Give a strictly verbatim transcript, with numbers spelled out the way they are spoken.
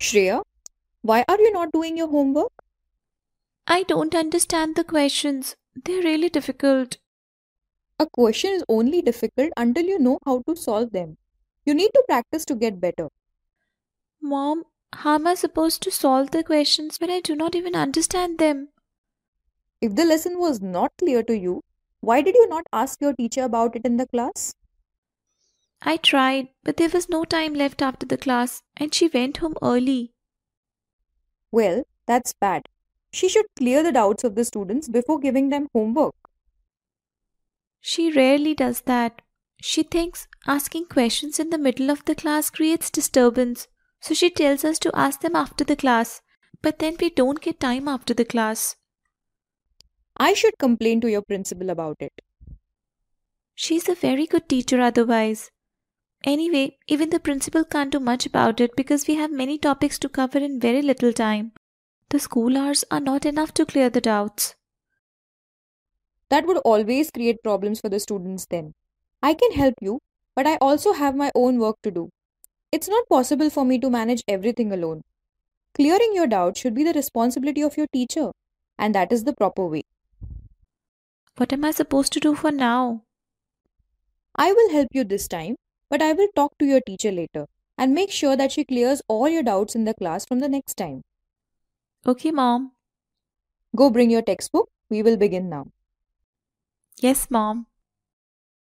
Shreya, why are you not doing your homework? I don't understand the questions. They're really difficult. A question is only difficult until you know how to solve them. You need to practice to get better. Mom, how am I supposed to solve the questions when I do not even understand them? If the lesson was not clear to you, why did you not ask your teacher about it in the class? I tried, but there was no time left after the class, and she went home early. Well, that's bad. She should clear the doubts of the students before giving them homework. She rarely does that. She thinks asking questions in the middle of the class creates disturbance, so she tells us to ask them after the class. But then we don't get time after the class. I should complain to your principal about it. She's a very good teacher otherwise. Anyway, even the principal can't do much about it because we have many topics to cover in very little time. The school hours are not enough to clear the doubts. That would always create problems for the students then. I can help you, but I also have my own work to do. It's not possible for me to manage everything alone. Clearing your doubts should be the responsibility of your teacher, and that is the proper way. What am I supposed to do for now? I will help you this time, but I will talk to your teacher later and make sure that she clears all your doubts in the class from the next time. Okay, Mom. Go bring your textbook. We will begin now. Yes, Mom.